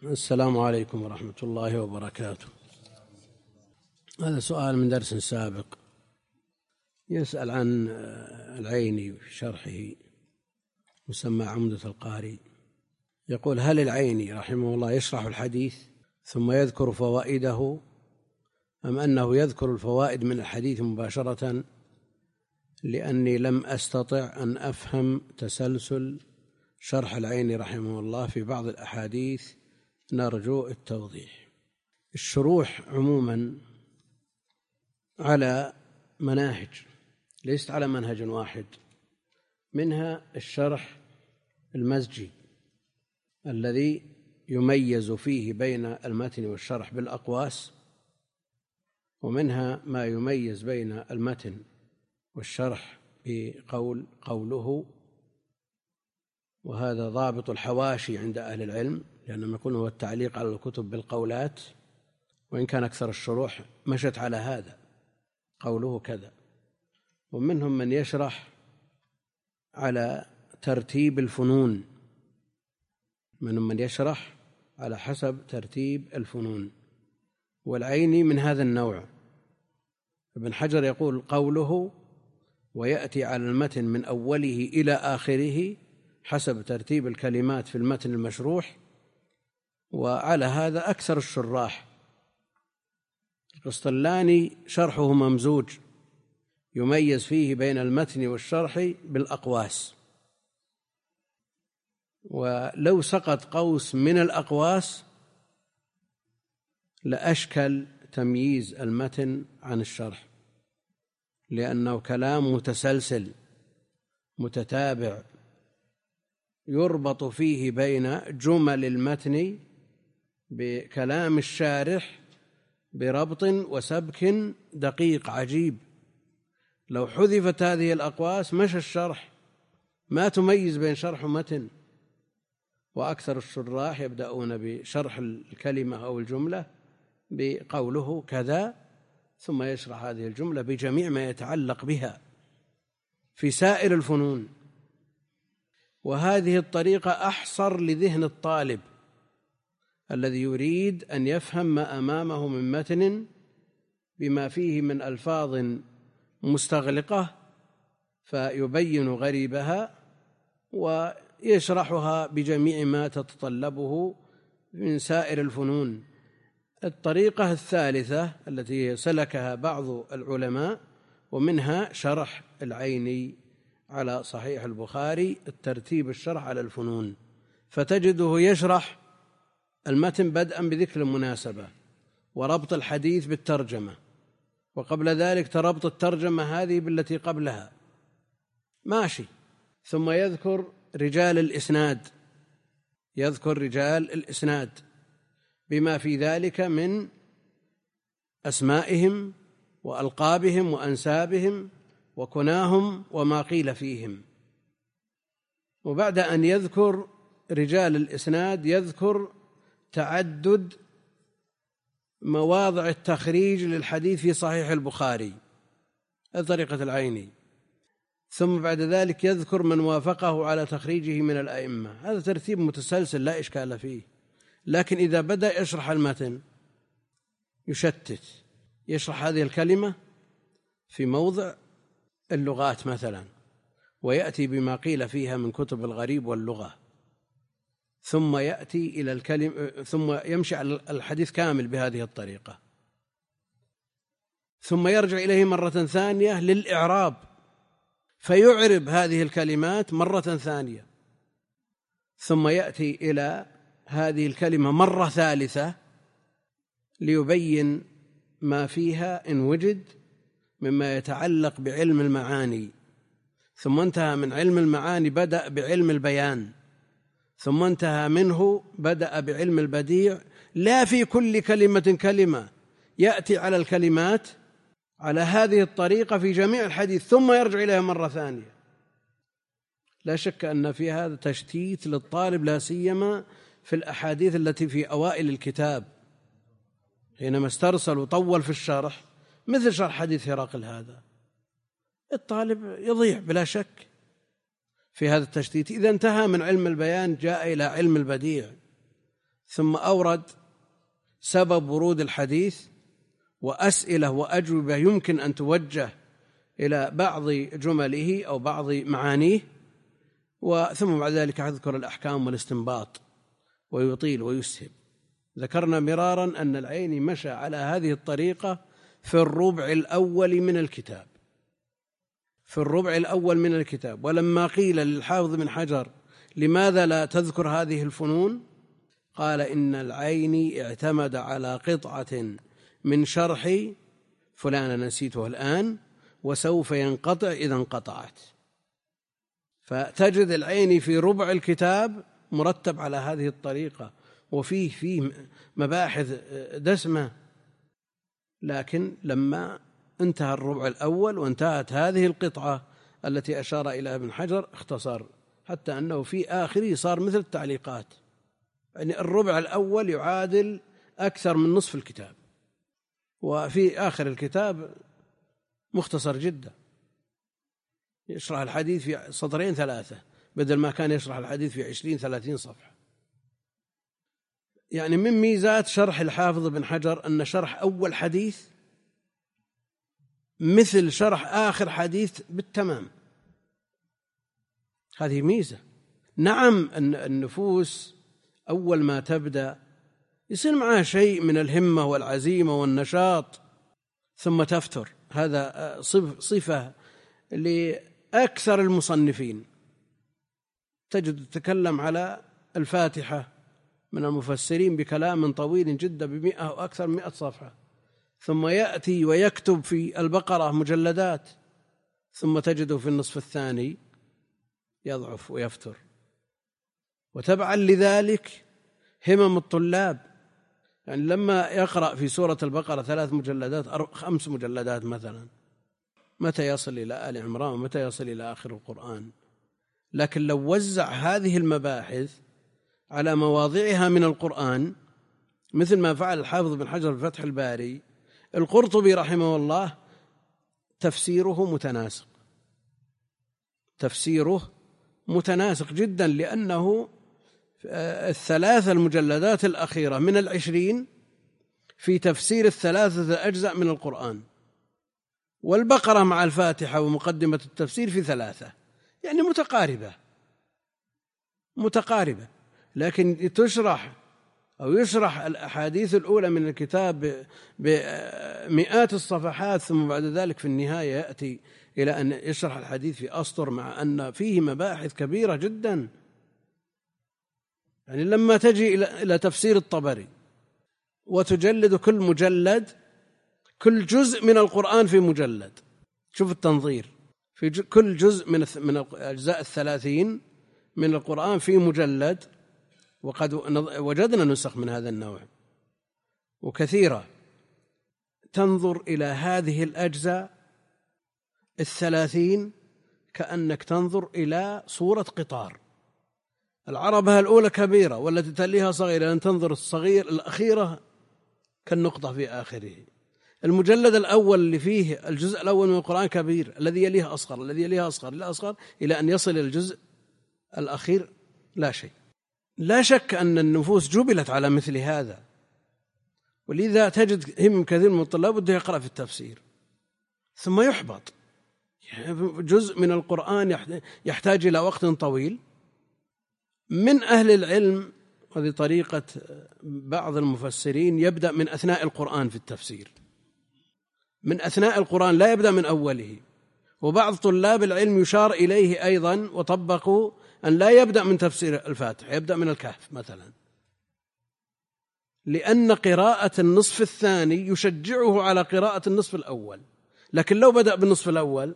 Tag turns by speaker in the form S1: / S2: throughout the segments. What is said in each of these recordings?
S1: السلام عليكم ورحمة الله وبركاته. هذا سؤال من درس سابق، يسأل عن العيني في شرحه مسمى عمدة القاري. يقول: هل العيني رحمه الله يشرح الحديث ثم يذكر فوائده، أم أنه يذكر الفوائد من الحديث مباشرة؟ لأني لم أستطع أن أفهم تسلسل شرح العيني رحمه الله في بعض الأحاديث، نرجو التوضيح. الشروح عموما على مناهج، ليست على منهج واحد، منها الشرح المزجي الذي يميز فيه بين المتن والشرح بالأقواس، ومنها ما يميز بين المتن والشرح قوله، وهذا ضابط الحواشي عند أهل العلم، لأنهم يقولون هو التعليق على الكتب بالقولات، وإن كان أكثر الشروح مشت على هذا، قوله كذا. ومنهم من يشرح على ترتيب الفنون، منهم من يشرح على حسب ترتيب الفنون، والعيني من هذا النوع. ابن حجر يقول قوله ويأتي على المتن من أوله إلى آخره حسب ترتيب الكلمات في المتن المشروح، وعلى هذا أكثر الشراح. القسطلاني شرحه ممزوج، يميز فيه بين المتن والشرح بالأقواس، ولو سقط قوس من الأقواس لأشكل تمييز المتن عن الشرح، لأنه كلام متسلسل متتابع يربط فيه بين جمل المتن بكلام الشارح بربط وسبك دقيق عجيب. لو حذفت هذه الأقواس مشى الشرح، ما تميز بين شرح ومتن. وأكثر الشراح يبدأون بشرح الكلمة أو الجملة بقوله كذا، ثم يشرح هذه الجملة بجميع ما يتعلق بها في سائر الفنون. وهذه الطريقة أحصر لذهن الطالب الذي يريد أن يفهم ما أمامه من متن بما فيه من ألفاظ مستغلقة، فيبين غريبها ويشرحها بجميع ما تتطلبه من سائر الفنون. الطريقة الثالثة التي سلكها بعض العلماء، ومنها شرح العيني على صحيح البخاري، الترتيب الشرح على الفنون، فتجده يشرح المتن بدءا بذكر المناسبة وربط الحديث بالترجمة، وقبل ذلك تربط الترجمة هذه بالتي قبلها، ماشي. ثم يذكر رجال الإسناد بما في ذلك من أسمائهم وألقابهم وأنسابهم وكناهم وما قيل فيهم. وبعد أن يذكر رجال الإسناد يذكر تعدد مواضع التخريج للحديث في صحيح البخاري، طريقة العيني. ثم بعد ذلك يذكر من وافقه على تخريجه من الأئمة. هذا ترتيب متسلسل لا إشكال فيه، لكن إذا بدأ يشرح المتن يشتت، يشرح هذه الكلمة في موضع اللغات مثلا، ويأتي بما قيل فيها من كتب الغريب واللغة، ثم يأتي إلى الكلمة، ثم يمشي على الحديث كامل بهذه الطريقة، ثم يرجع إليه مرة ثانية للإعراب، فيعرب هذه الكلمات مرة ثانية، ثم يأتي إلى هذه الكلمة مرة ثالثة ليبين ما فيها إن وجد مما يتعلق بعلم المعاني، ثم انتهى من علم المعاني بدأ بعلم البيان، ثم انتهى منه بدأ بعلم البديع. لا في كل كلمة كلمة، يأتي على الكلمات على هذه الطريقة في جميع الحديث، ثم يرجع إليها مرة ثانية. لا شك أن في هذا تشتيت للطالب، لا سيما في الأحاديث التي في أوائل الكتاب، حينما استرسل وطول في الشرح، مثل شرح حديث هرقل هذا، الطالب يضيع بلا شك في هذا التشتيت. إذا انتهى من علم البيان جاء إلى علم البديع، ثم أورد سبب ورود الحديث وأسئلة وأجوبة يمكن أن توجه إلى بعض جمله أو بعض معانيه، ثم بعد ذلك يذكر الأحكام والاستنباط ويطيل ويسهب. ذكرنا مرارا أن العيني مشى على هذه الطريقة في الربع الأول من الكتاب. ولما قيل للحافظ بن حجر لماذا لا تذكر هذه الفنون، قال إن العيني اعتمد على قطعة من شرح فلان نسيته الآن وسوف ينقطع إذا انقطعت. فتجد العيني في ربع الكتاب مرتب على هذه الطريقة، وفيه مباحث دسمة. لكن لما انتهى الربع الأول وانتهت هذه القطعة التي أشار إلى ابن حجر اختصر، حتى أنه في آخره صار مثل التعليقات. يعني الربع الأول يعادل أكثر من نصف الكتاب، وفي آخر الكتاب مختصر جدا، يشرح الحديث في 2-3 بدل ما كان يشرح الحديث في 20-30 صفحة. يعني من ميزات شرح الحافظ بن حجر أن شرح أول حديث مثل شرح آخر حديث بالتمام. هذه ميزة. نعم أن النفوس أول ما تبدأ يصير معها شيء من الهمة والعزيمة والنشاط ثم تفتر، هذا صفة لأكثر المصنفين. تجد تتكلم على الفاتحة من المفسرين بكلام طويل جدا ب100 أو أكثر من 100 صفحة، ثم يأتي ويكتب في البقرة مجلدات، ثم تجده في النصف الثاني يضعف ويفتر. وتبعا لذلك همم الطلاب، يعني لما يقرأ في سورة البقرة 3 مجلدات 5 مجلدات مثلا، متى يصل إلى آل عمران ومتى يصل إلى آخر القرآن؟ لكن لو وزع هذه المباحث على مواضعها من القرآن مثل ما فعل الحافظ بن حجر في فتح الباري، القرطبي رحمه الله تفسيره متناسق جدا، لأنه 3 المجلدات الأخيرة من 20 في تفسير 3 أجزاء من القرآن، والبقرة مع الفاتحة ومقدمة التفسير في 3، يعني متقاربة. لكن يشرح الأحاديث الأولى من الكتاب بمئات الصفحات، ثم بعد ذلك في النهاية يأتي إلى أن يشرح الحديث في أسطر، مع أن فيه مباحث كبيرة جدا. يعني لما تجي إلى تفسير الطبري وتجلد كل جزء من القرآن في مجلد، شوف التنظير، في كل جزء من الأجزاء 30 من القرآن في مجلد، وقد وجدنا نسخ من هذا النوع وكثيرة. تنظر إلى هذه الأجزاء 30 كأنك تنظر إلى صورة قطار، العربة الأولى كبيرة والتي تليها صغيرة، أن تنظر الأخيرة كالنقطة في آخره. المجلد الأول اللي فيه الجزء الأول من القرآن كبير، الذي يليه أصغر، الذي يليه أصغر، إلى أن يصل الجزء الأخير لا شيء. لا شك أن النفوس جبلت على مثل هذا، ولذا تجد هم كثير من الطلاب بده يقرأ في التفسير ثم يحبط. جزء من القرآن يحتاج إلى وقت طويل. من أهل العلم، هذه طريقة بعض المفسرين، يبدأ من أثناء القرآن في التفسير، من أثناء القرآن لا يبدأ من أوله. وبعض طلاب العلم يشار إليه أيضا وطبقوا أن لا يبدأ من تفسير الفاتحة، يبدأ من الكهف مثلا، لأن قراءة النصف الثاني يشجعه على قراءة النصف الأول. لكن لو بدأ بالنصف الأول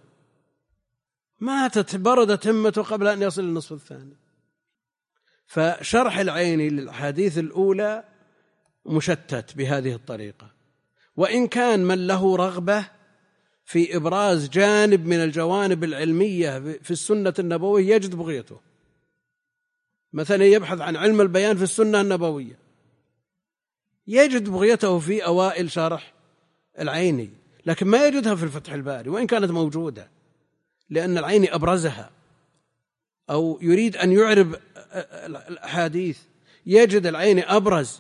S1: بردت همته قبل أن يصل للنصف الثاني. فشرح العيني للحديث الأولى مشتت بهذه الطريقة، وإن كان من له رغبة في إبراز جانب من الجوانب العلمية في السنة النبوية يجد بغيته. مثلا يبحث عن علم البيان في السنة النبوية، يجد بغيته في أوائل شرح العيني، لكن ما يجدها في الفتح الباري وإن كانت موجودة، لأن العيني أبرزها. أو يريد أن يعرب الأحاديث، يجد العيني أبرز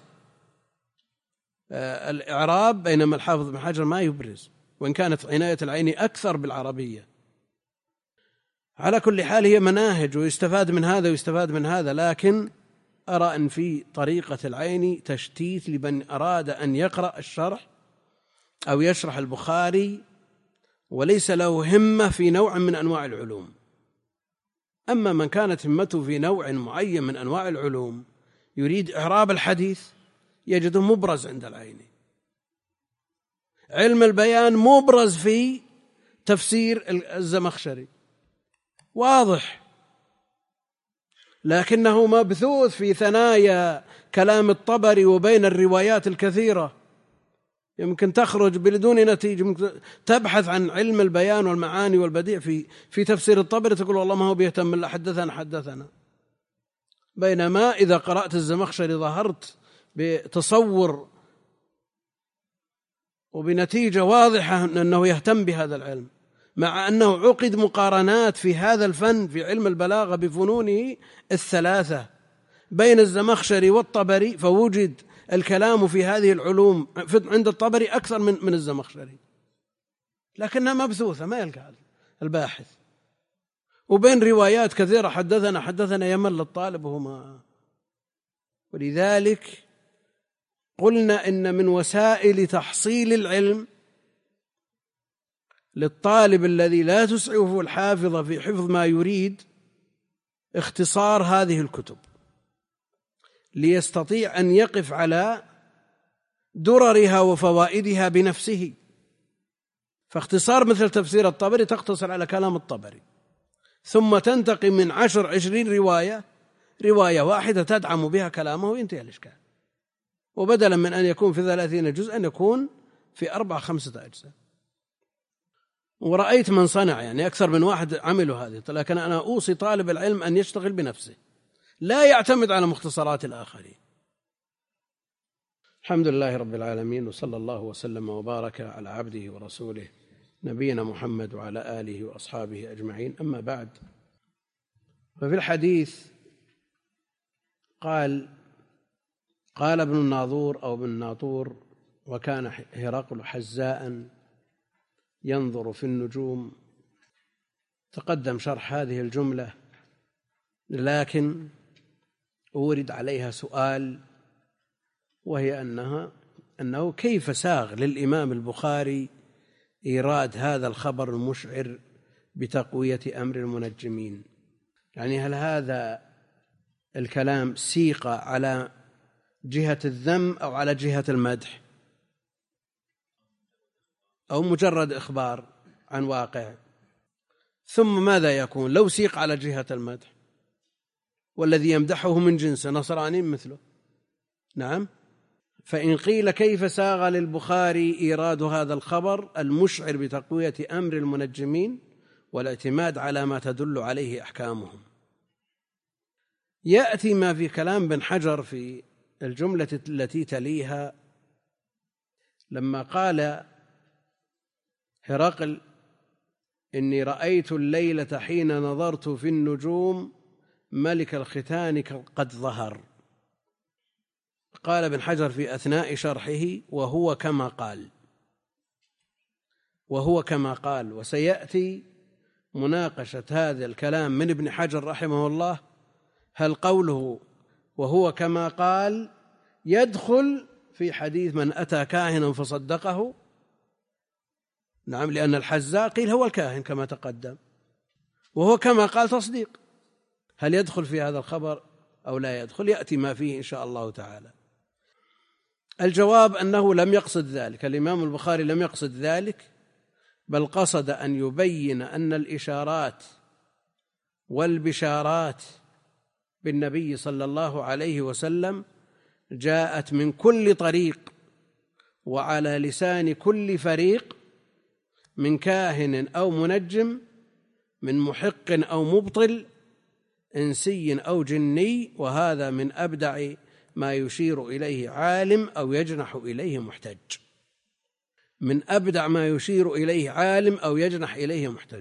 S1: الإعراب، بينما الحافظ بن حجر ما يبرز، وإن كانت عناية العيني أكثر بالعربية. على كل حال هي مناهج ويستفاد من هذا ويستفاد من هذا، لكن أرى أن في طريقة العين تشتيت لمن أراد أن يقرأ الشرح أو يشرح البخاري وليس له همة في نوع من أنواع العلوم. أما من كانت همته في نوع معين من أنواع العلوم يريد إعراب الحديث يجده مبرز عند العين. علم البيان مبرز في تفسير الزمخشري واضح، لكنه مبثوث في ثنايا كلام الطبري وبين الروايات الكثيرة، يمكن تخرج بدون نتيجة. ممكن تبحث عن علم البيان والمعاني والبديع في تفسير الطبري تقول والله ما هو بيهتم إلا حدثنا، بينما إذا قرأت الزمخشري ظهرت بتصور وبنتيجة واضحة أنه يهتم بهذا العلم، مع أنه عقد مقارنات في هذا الفن في علم البلاغة بفنونه الثلاثة بين الزمخشري والطبري، فوجد الكلام في هذه العلوم عند الطبري أكثر من الزمخشري، لكنها مبثوثة ما يلقى الباحث، وبين روايات كثيرة حدثنا يمل الطالب وهما. ولذلك قلنا إن من وسائل تحصيل العلم للطالب الذي لا تسعفه الحافظة في حفظ ما يريد اختصار هذه الكتب ليستطيع أن يقف على دررها وفوائدها بنفسه. فاختصار مثل تفسير الطبري تقتصر على كلام الطبري، ثم تنتقي من 10-20 رواية واحدة تدعم بها كلامه وينتهي الإشكال. وبدلا من أن يكون في 30 جزء أن يكون في 4-5 أجزاء. ورأيت من صنع يعني أكثر من واحد عملوا هذه، لكن أنا أوصي طالب العلم أن يشتغل بنفسه لا يعتمد على مختصرات الآخرين. الحمد لله رب العالمين، وصلى الله وسلم وبارك على عبده ورسوله نبينا محمد وعلى آله وأصحابه أجمعين. أما بعد، ففي الحديث قال ابن الناظور أو ابن الناطور: وكان هرقل حزاء ينظر في النجوم. تقدم شرح هذه الجملة، لكن أورد عليها سؤال، وهي أنه كيف ساغ للإمام البخاري إيراد هذا الخبر المشعر بتقوية أمر المنجمين؟ يعني هل هذا الكلام سيق على جهة الذم أو على جهة المدح، أو مجرد إخبار عن واقع؟ ثم ماذا يكون لو سيق على جهة المدح والذي يمدحه من جنس نصراني مثله؟ نعم. فإن قيل كيف ساغ للبخاري إيراد هذا الخبر المشعر بتقوية أمر المنجمين والاعتماد على ما تدل عليه أحكامهم، يأتي ما في كلام بن حجر في الجملة التي تليها لما قال هرقل: إني رأيت الليلة حين نظرت في النجوم ملك الختان قد ظهر. قال ابن حجر في أثناء شرحه: وهو كما قال. وسيأتي مناقشة هذا الكلام من ابن حجر رحمه الله، هل قوله وهو كما قال يدخل في حديث من أتى كاهنا فصدقه؟ نعم، لأن الحزاء قيل هو الكاهن كما تقدم، وهو كما قال تصديق. هل يدخل في هذا الخبر أو لا يدخل؟ يأتي ما فيه إن شاء الله تعالى. الجواب أنه لم يقصد ذلك، الإمام البخاري لم يقصد ذلك، بل قصد أن يبين أن الإشارات والبشارات بالنبي صلى الله عليه وسلم جاءت من كل طريق وعلى لسان كل فريق، من كاهن أو منجم، من محق أو مبطل، إنسي أو جني، وهذا من أبدع ما يشير إليه عالم أو يجنح إليه محتج. من أبدع ما يشير إليه عالم أو يجنح إليه محتج.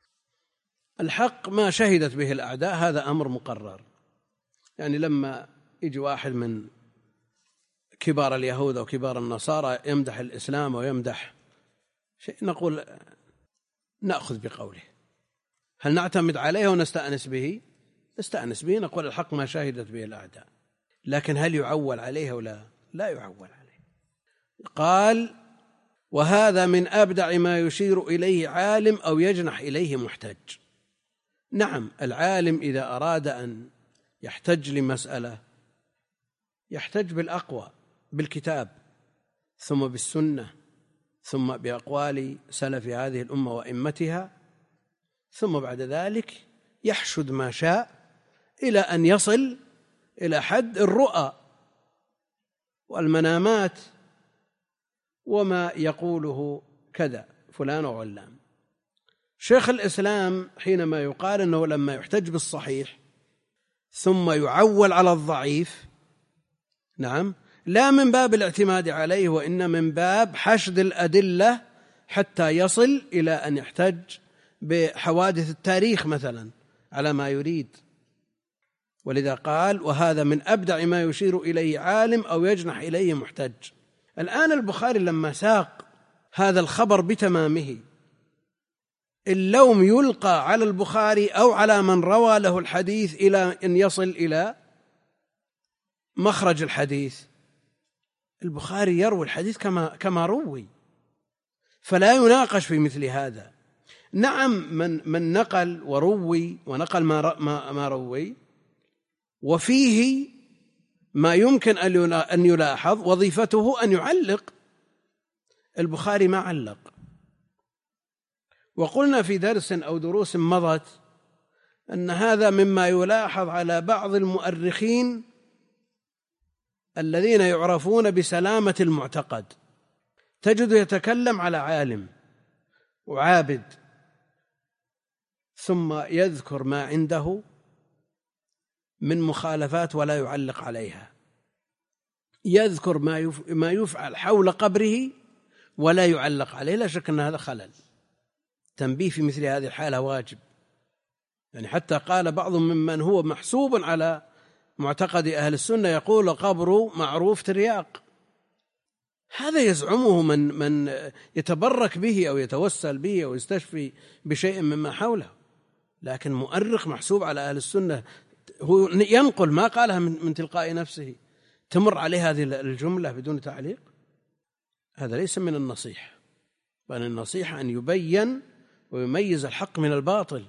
S1: الحق ما شهدت به الأعداء هذا أمر مقرر. يعني لما يجي واحد من كبار اليهود أو كبار النصارى يمدح الإسلام ويمدح شيء، نقول نأخذ بقوله. هل نعتمد عليه ونستأنس به؟ نستأنس به، نقول الحق ما شهدت به الأعداء. لكن هل يعول عليه ولا لا يعول عليه؟ قال: وهذا من أبدع ما يشير إليه عالم أو يجنح إليه محتج. نعم، العالم إذا أراد أن يحتج لمسألة يحتج بالأقوى، بالكتاب ثم بالسنة ثم بأقوال سلف هذه الأمة وإمتها، ثم بعد ذلك يحشد ما شاء إلى أن يصل إلى حد الرؤى والمنامات وما يقوله كذا فلان وعلان. شيخ الإسلام حينما يقال أنه لما يحتج بالصحيح ثم يعول على الضعيف، نعم، لا من باب الاعتماد عليه، وإن من باب حشد الأدلة حتى يصل إلى أن يحتج بحوادث التاريخ مثلا على ما يريد. ولذا قال: وهذا من أبدع ما يشير إليه عالم أو يجنح إليه محتج. الآن البخاري لما ساق هذا الخبر بتمامه، اللوم يلقى على البخاري أو على من روى له الحديث إلى أن يصل إلى مخرج الحديث. البخاري يروي الحديث كما روي، فلا يناقش في مثل هذا. نعم، من نقل وروي ونقل ما روي وفيه ما يمكن أن يلاحظ، وظيفته أن يعلق. البخاري ما علق. وقلنا في درس أو دروس مضت أن هذا مما يلاحظ على بعض المؤرخين الذين يعرفون بسلامة المعتقد. تجد يتكلم على عالم وعابد ثم يذكر ما عنده من مخالفات ولا يعلق عليها، يذكر ما يفعل حول قبره ولا يعلق عليه. لا شك أن هذا خلل. تنبيه في مثل هذه الحالة واجب. يعني حتى قال بعض ممن هو محسوب على معتقد أهل السنة يقول: قبره معروف ترياق. هذا يزعمه من يتبرك به أو يتوسل به أو يستشفي بشيء مما حوله. لكن مؤرخ محسوب على أهل السنة هو ينقل ما قالها من تلقاء نفسه، تمر عليه هذه الجملة بدون تعليق. هذا ليس من النصيحة، بل النصيحة أن يبين ويميز الحق من الباطل.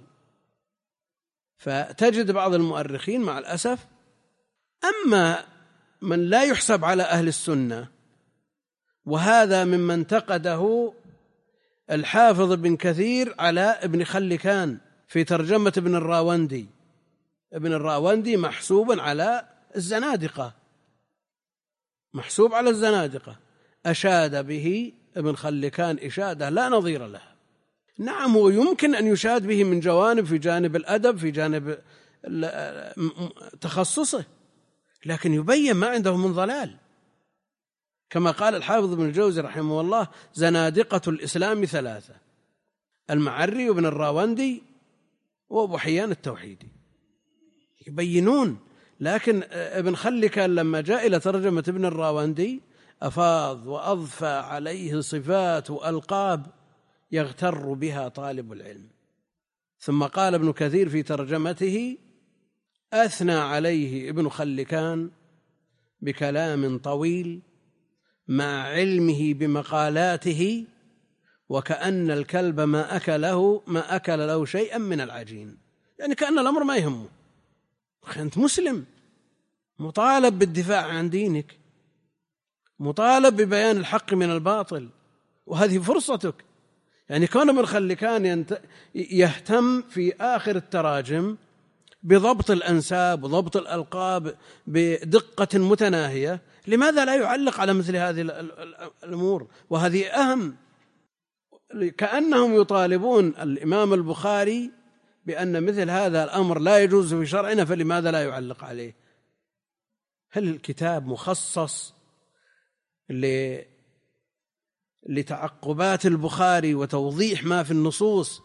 S1: فتجد بعض المؤرخين مع الأسف، أما من لا يحسب على أهل السنة، وهذا مما انتقده الحافظ بن كثير على ابن خلكان في ترجمة ابن الراوندي. ابن الراوندي محسوب على الزنادقة، محسوب على الزنادقة، أشاد به ابن خلكان إشادة لا نظير لها. نعم، هو يمكن أن يشاد به من جوانب، في جانب الأدب، في جانب تخصصه، لكن يبين ما عنده من ضلال. كما قال الحافظ ابن الجوزي رحمه الله: زنادقة الإسلام ثلاثة: المعري وابن الراوندي وأبو حيان التوحيدي، يبينون. لكن ابن خلكان لما جاء إلى ترجمة ابن الراوندي أفاض وأضفى عليه صفات وألقاب يغتر بها طالب العلم. ثم قال ابن كثير في ترجمته: أثنى عليه ابن خلكان بكلام طويل مع علمه بمقالاته، وكأن الكلب ما أكل له شيئا من العجين. يعني كأن الأمر ما يهمه. أنت مسلم مطالب بالدفاع عن دينك، مطالب ببيان الحق من الباطل، وهذه فرصتك. يعني كون ابن خلكان يهتم في آخر التراجم بضبط الأنساب وضبط الألقاب بدقة متناهية، لماذا لا يعلق على مثل هذه الأمور؟ وهذه أهم. كأنهم يطالبون الإمام البخاري بأن مثل هذا الأمر لا يجوز في شرعنا، فلماذا لا يعلق عليه؟ هل الكتاب مخصص لتعقبات البخاري وتوضيح ما في النصوص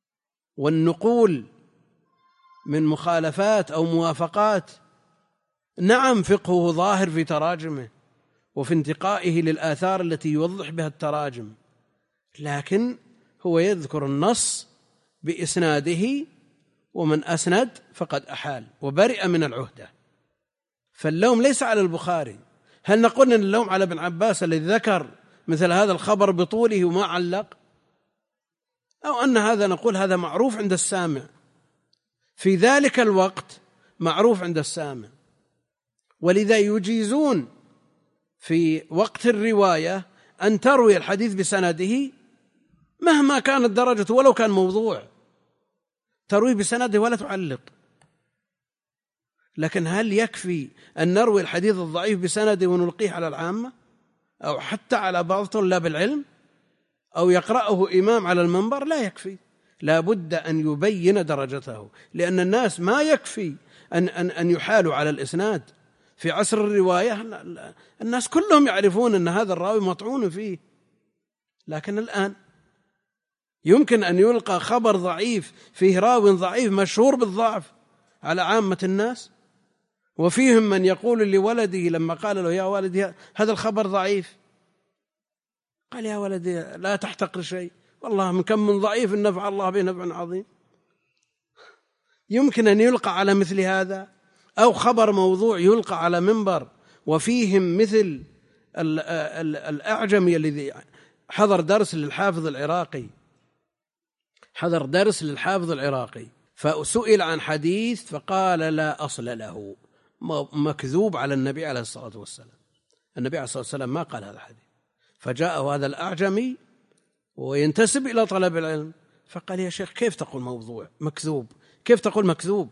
S1: والنقول من مخالفات أو موافقات نعم فقهه ظاهر في تراجمه وفي انتقائه للآثار التي يوضح بها التراجم، لكن هو يذكر النص بإسناده، ومن أسند فقد أحال وبرئ من العهدة. فاللوم ليس على البخاري. هل نقول أن اللوم على ابن عباس الذي ذكر مثل هذا الخبر بطوله وما علق، أو أن هذا نقول هذا معروف عند السامع في ذلك الوقت، معروف عند السامع، ولذا يجيزون في وقت الرواية أن تروي الحديث بسنده مهما كانت درجته ولو كان موضوع، تروي بسنده ولا تعلق. لكن هل يكفي أن نروي الحديث الضعيف بسنده ونلقيه على العامة أو حتى على بعض طلاب العلم أو يقرأه إمام على المنبر؟ لا يكفي، لا بد أن يبين درجته، لأن الناس ما يكفي أن يحالوا على الإسناد. في عصر الرواية الناس كلهم يعرفون أن هذا الراوي مطعون فيه، لكن الآن يمكن أن يلقى خبر ضعيف فيه راوي ضعيف مشهور بالضعف على عامة الناس، وفيهم من يقول لولده لما قال له يا والدي هذا الخبر ضعيف، قال يا ولدي لا تحتقر شيء، والله من كم من ضعيف نفع الله به نفع عظيم. يمكن أن يلقى على مثل هذا، أو خبر موضوع يلقى على منبر وفيهم مثل الأعجمي الذي حضر درس للحافظ العراقي، فسئل عن حديث فقال لا أصل له، مكذوب على النبي عليه الصلاة والسلام. النبي عليه الصلاة والسلام ما قال هذا الحديث، فجاءه هذا الأعجمي وينتسب إلى طلب العلم فقال يا شيخ كيف تقول موضوع مكذوب، كيف تقول مكذوب،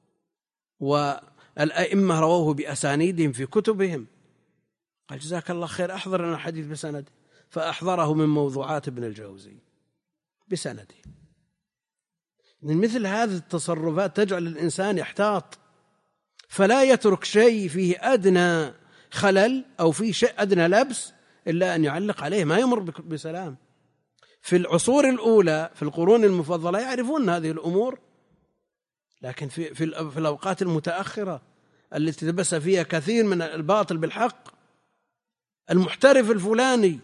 S1: والأئمة رووه بأسانيدهم في كتبهم. قال جزاك الله خير أحضر لنا الحديث بسند، فأحضره من موضوعات ابن الجوزي بسنده. من مثل هذه التصرفات تجعل الإنسان يحتاط، فلا يترك شيء فيه أدنى خلل أو فيه شيء أدنى لبس إلا أن يعلق عليه، ما يمر بسلام. في العصور الأولى في القرون المفضلة يعرفون هذه الأمور، لكن في الأوقات المتأخرة التي تبث فيها كثير من الباطل بالحق، المحترف الفلاني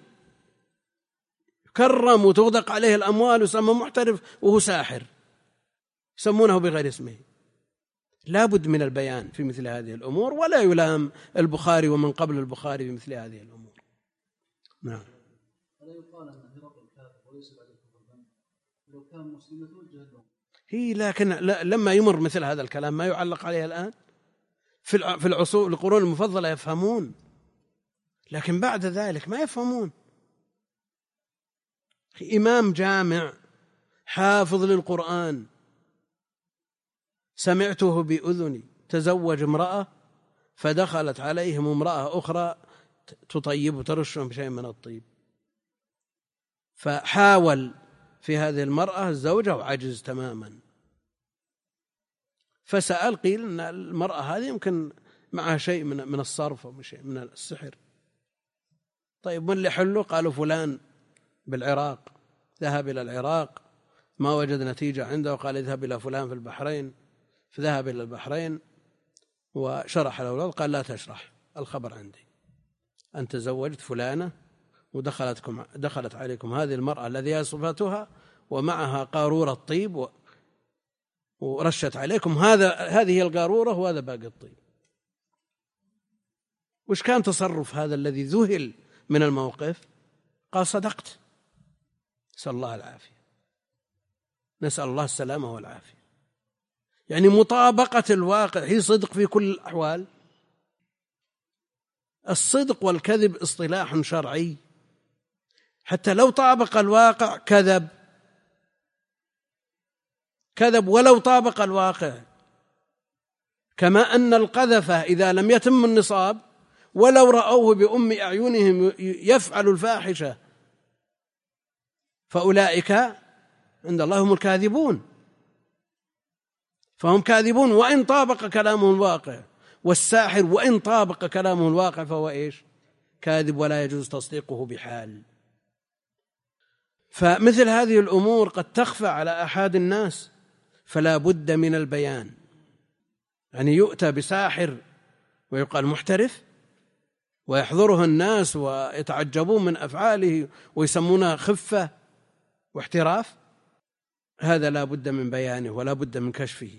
S1: يكرم وتغدق عليه الأموال ويسمى محترف وهو ساحر، يسمونه بغير اسمه. لا بد من البيان في مثل هذه الأمور، ولا يلام البخاري ومن قبل البخاري في مثل هذه الأمور. نعم.
S2: ولا يقال أن هرقل كافر وليس بعد الكفر، لو كان مسلما توجه له.
S1: هي لكن لما يمر مثل هذا الكلام ما يعلق عليه الآن. في العصور القرون المفضلة يفهمون، لكن بعد ذلك ما يفهمون. إمام جامع حافظ للقرآن سمعته بأذني تزوج امرأة فدخلت عليهم امرأة أخرى تطيب وترشهم بشيء من الطيب، فحاول في هذه المرأة الزوجة وعجز تماما، فسأل قيل أن المرأة هذه يمكن معها شيء من الصرف أو شيء من السحر. طيب من اللي حله؟ قالوا فلان بالعراق، ذهب إلى العراق ما وجد نتيجة عنده، وقال اذهب إلى فلان في البحرين، فذهب إلى البحرين وشرح الأولاد، قال لا تشرح، الخبر عندي، أن تزوجت فلانة ودخلت عليكم هذه المرأة الذي صفتها ومعها قارورة طيب ورشت عليكم، هذه القارورة وهذا باقي الطيب. وش كان تصرف هذا الذي ذهل من الموقف؟ قال صدقت، نسأل الله العافية، نسأل الله السلامة والعافية. يعني مطابقة الواقع هي صدق في كل الأحوال. الصدق والكذب اصطلاح شرعي، حتى لو طابق الواقع كذب ولو طابق الواقع، كما أن القذف إذا لم يتم النصاب ولو رأوه بأم أعينهم يفعل الفاحشة فأولئك عند الله هم الكاذبون، فهم كاذبون وإن طابق كلامهم الواقع. والساحر وإن طابق كلامه الواقع فهو إيش؟ كاذب، ولا يجوز تصديقه بحال. فمثل هذه الأمور قد تخفى على أحد الناس، فلا بد من البيان. يعني يؤتى بساحر ويقال محترف ويحضره الناس ويتعجبون من أفعاله ويسمونها خفة واحتراف؟ هذا لا بد من بيانه ولا بد من كشفه.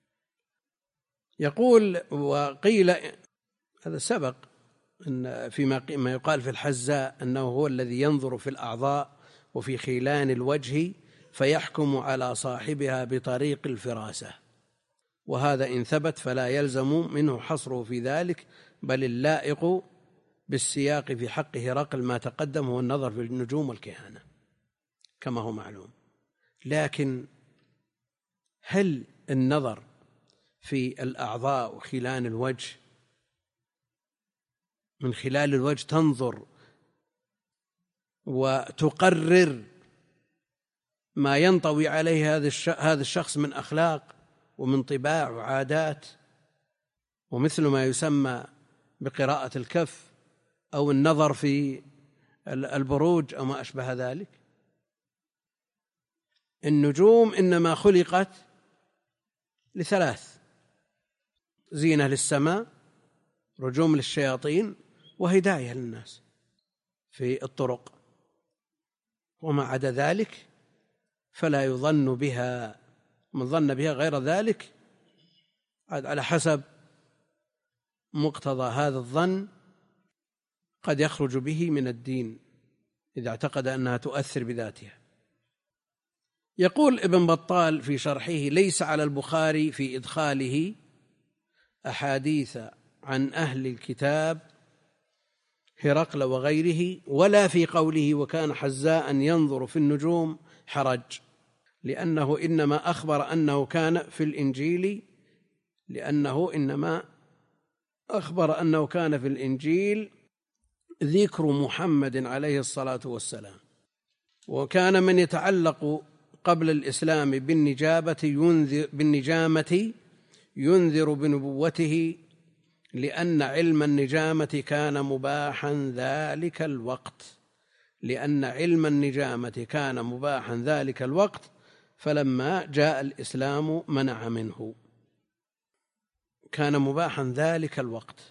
S1: يقول وقيل هذا سبق أن فيما يقال في الحزاء أنه هو الذي ينظر في الأعضاء وفي خيلان الوجه فيحكم على صاحبها بطريق الفراسة، وهذا إن ثبت فلا يلزم منه حصره في ذلك، بل اللائق بالسياق في حق هرقل ما تقدم هو النظر في النجوم والكهانة كما هو معلوم. لكن هل النظر في الأعضاء وخلان الوجه، من خلال الوجه تنظر وتقرر ما ينطوي عليه هذا الشخص من أخلاق ومن طباع وعادات، ومثل ما يسمى بقراءة الكف أو النظر في البروج أو ما أشبه ذلك؟ النجوم إنما خلقت لثلاث: زينة للسماء، رجوم للشياطين، وهداية للناس في الطرق، وما عدا ذلك فلا يظن بها. من ظن بها غير ذلك على حسب مقتضى هذا الظن قد يخرج به من الدين إذا اعتقد أنها تؤثر بذاتها. يقول ابن بطال في شرحه: ليس على البخاري في إدخاله أحاديث عن أهل الكتاب هرقل وغيره، ولا في قوله وكان حزاء ينظر في النجوم حرج، لأنه إنما أخبر أنه كان في الإنجيل ذكر محمد عليه الصلاة والسلام. وكان من يتعلق قبل الإسلام بالنجامة ينذر بنبوته، لأن علم النجامة كان مباحا ذلك الوقت، فلما جاء الإسلام منع منه. كان مباحا ذلك الوقت.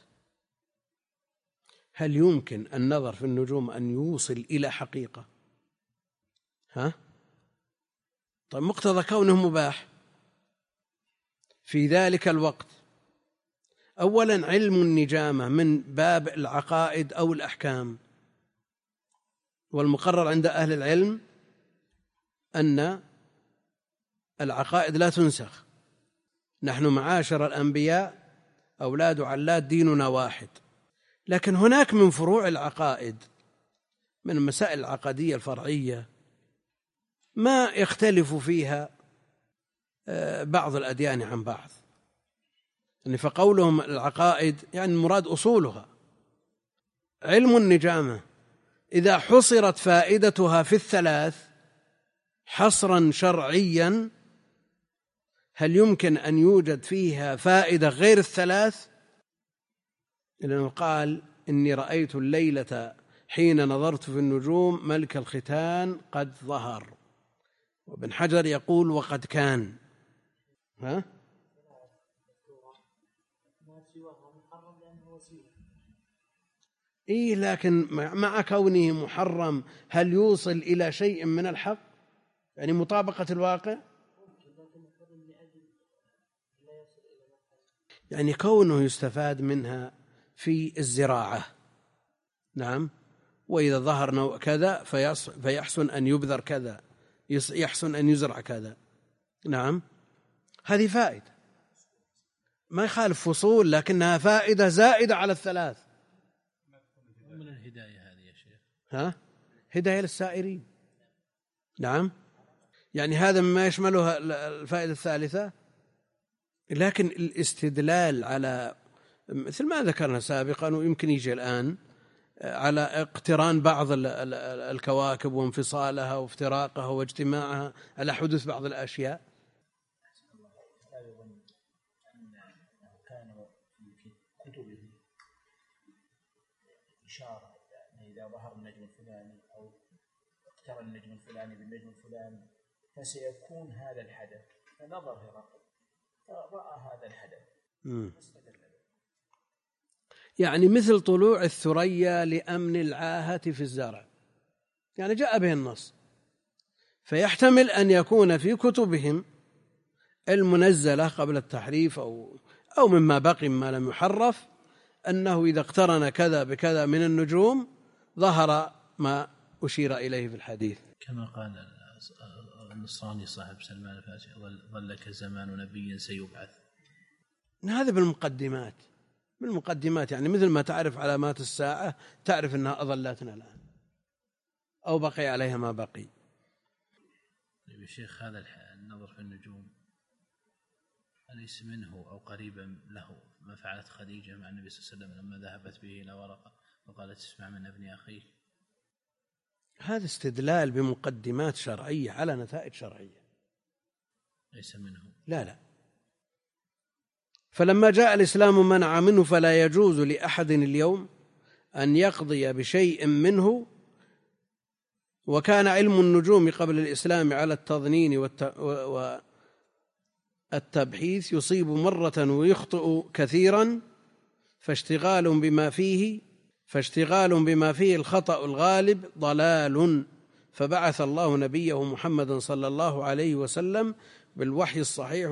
S1: هل يمكن النظر في النجوم أن يوصل إلى حقيقة؟ طيب مقتضى كونه مباح في ذلك الوقت، أولا علم النجامة من باب العقائد أو الأحكام، والمقرر عند أهل العلم أن العقائد لا تنسخ. نحن معاشر الأنبياء أولاد علاد، ديننا واحد. لكن هناك من فروع العقائد، من المسائل العقدية الفرعية، ما يختلف فيها بعض الأديان عن بعض. يعني فقولهم العقائد يعني المراد أصولها. علم النجامة إذا حصرت فائدتها في الثلاث حصرا شرعيا، هل يمكن أن يوجد فيها فائدة غير الثلاث؟ لأنه قال: إني رأيت الليلة حين نظرت في النجوم ملك الختان قد ظهر. وابن حجر يقول: وقد كان. لكن مع كونه محرم هل يوصل إلى شيء من الحق؟ يعني مطابقة الواقع؟ يعني كونه يستفاد منها في الزراعة، نعم، وإذا ظهر كذا فيحسن أن يبذر كذا، يحسن أن يزرع كذا، نعم، هذه فائدة ما يخالف فصول، لكنها فائدة زائدة على الثلاث.
S2: من الهداية هذه يا شيخ،
S1: هداية للسائرين، نعم، يعني هذا مما يشملها الفائدة الثالثة. لكن الاستدلال على مثل ما ذكرنا سابقا ويمكن يجي الآن على اقتران بعض الكواكب وانفصالها وافتراقها واجتماعها على حدوث بعض الأشياء.
S3: كان في كتبه إشارة أن إذا ظهر النجم الفلاني أو اقترن النجم الفلاني بالنجم الفلاني فسيكون هذا الحدث، فنظر هرقل فرأى هذا الحدث.
S1: يعني مثل طلوع الثريا لأمن العاهة في الزرع، يعني جاء به النص. فيحتمل أن يكون في كتبهم المنزلة قبل التحريف أو مما بقي مما لم يحرف أنه إذا اقترن كذا بكذا من النجوم ظهر ما أشير إليه في الحديث.
S3: كما قال النصراني صاحب سلمان الفارسي: ظلك زمان نبي سيبعث.
S1: هذا بالمقدمات، يعني مثل ما تعرف علامات الساعة تعرف أنها أظلتنا الآن أو بقي عليها ما بقي.
S3: طيب يا شيخ، هذا النظر في النجوم أليس منه أو قريبا له ما فعلت خديجة مع النبي صلى الله عليه وسلم لما ذهبت به إلى ورقة وقالت: اسمع من ابن أخيك؟
S1: هذا استدلال بمقدمات شرعية على نتائج شرعية،
S3: ليس منه.
S1: لا. فلما جاء الإسلام منع منه، فلا يجوز لأحد اليوم أن يقضي بشيء منه. وكان علم النجوم قبل الإسلام على التظنين والتبحيث يصيب مرة ويخطئ كثيرا، فاشتغال بما فيه الخطأ الغالب ضلال. فبعث الله نبيه محمدا صلى الله عليه وسلم بالوحي الصحيح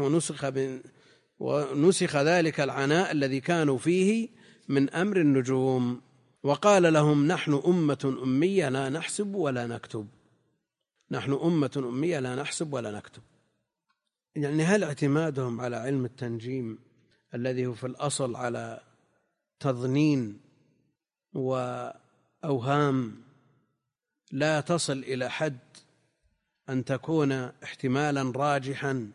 S1: ونسخ ذلك العناء الذي كانوا فيه من أمر النجوم، وقال لهم: نحن أمة أمية لا نحسب ولا نكتب. نحن أمة أمية لا نحسب ولا نكتب. يعني هل اعتمادهم على علم التنجيم الذي هو في الأصل على تظنين وأوهام لا تصل إلى حد أن تكون احتمالا راجحا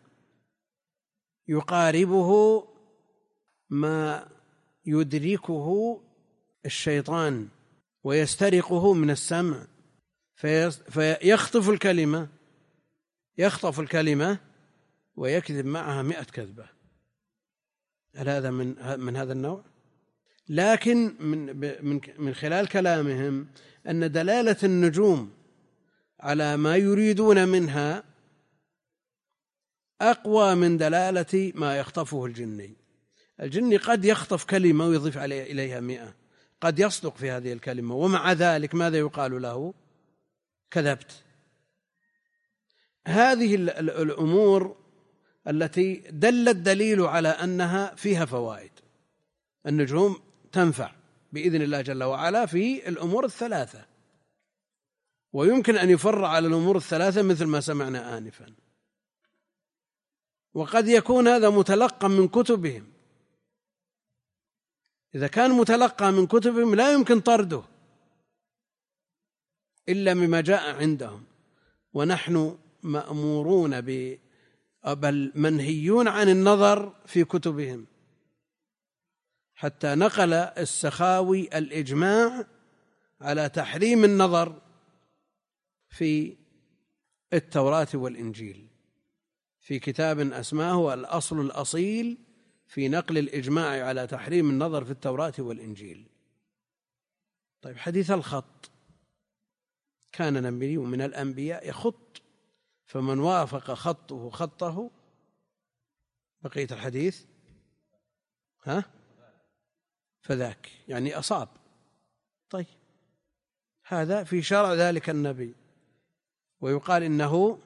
S1: يقاربه ما يدركه الشيطان ويسترقه من السمع فيخطف الكلمة ويكذب معها 100 كذبة؟ هل هذا من هذا النوع؟ لكن من خلال كلامهم أن دلالة النجوم على ما يريدون منها أقوى من دلالة ما يخطفه الجني. الجني قد يخطف كلمة ويضيف إليها 100، قد يصدق في هذه الكلمة، ومع ذلك ماذا يقال له؟ كذبت. هذه الأمور التي دل الدليل على أنها فيها فوائد. النجوم تنفع بإذن الله جل وعلا في الأمور الثلاثة، ويمكن أن يفرع على الأمور الثلاثة مثل ما سمعنا آنفا. وقد يكون هذا متلقى من كتبهم. إذا كان متلقى من كتبهم لا يمكن طرده إلا مما جاء عندهم، ونحن مأمورون بل منهيون عن النظر في كتبهم، حتى نقل السخاوي الإجماع على تحريم النظر في التوراة والإنجيل في كتاب أسماه الأصل الأصيل في نقل الإجماع على تحريم النظر في التوراة والإنجيل. طيب، حديث الخط: كان نبي من الأنبياء يخط، فمن وافق خطه خطه، بقية الحديث فذاك يعني أصاب. طيب، هذا في شرع ذلك النبي، ويقال إنه